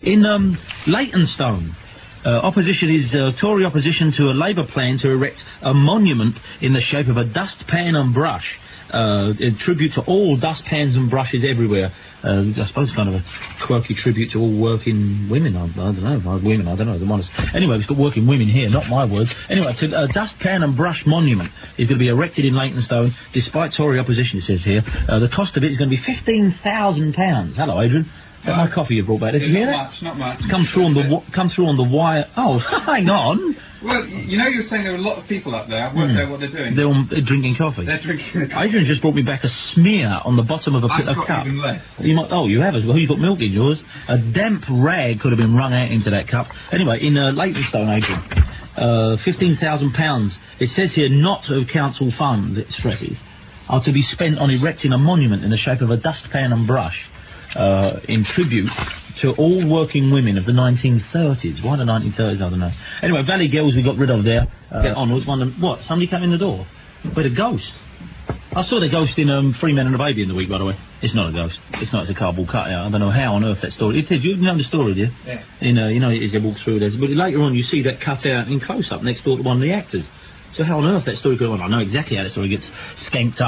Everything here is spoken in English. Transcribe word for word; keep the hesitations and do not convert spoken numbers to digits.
In, um, Leytonstone, uh, opposition is, uh, Tory opposition to a Labour plan to erect a monument in the shape of a dustpan and brush, uh, in tribute to all dustpans and brushes everywhere. Uh, I suppose kind of a quirky tribute to all working women. I, I don't know, women, I don't know. The one is, anyway, we've got working women here, not my words. Anyway, to a dustpan and brush monument is going to be erected in Leytonstone, despite Tory opposition, it says here. Uh, the cost of it is going to be fifteen thousand pounds. Hello, Adrian. Is that my coffee you brought back? Did you hear not that? much, not much. Come through on the w come through on the wire. Oh, hang on. Well, you know, you were saying there were a lot of people up there. I've worked Mm. out what they're doing. They're all uh, drinking coffee. They're drinking. Adrian just brought me back a smear on the bottom of a, I've a got cup. even less. You might, oh, you have as well. You've got milk in yours. A damp rag could have been wrung out into that cup. Anyway, in uh, Leytonstone, Adrian, uh, fifteen thousand pounds. It says here not of council funds, it stresses, are to be spent on erecting a monument in the shape of a dustpan and brush, uh, in tribute to all working women of the nineteen thirties. Why the nineteen thirties, I don't know. Anyway, Valley Girls we got rid of there. Uh, Get on with one of them. What? Somebody came in the door? With a ghost? I saw the ghost in um, Three Men and a Baby in the week, by the way. It's not a ghost. It's not. It's a cardboard cutout. I don't know how on earth that story... It says, you know the story, do you? Yeah. In, uh, you know, as they walk through there. But later on, you see that cutout in close-up next door to one of the actors. So how on earth that story goes on? I know exactly how that story gets skanked up.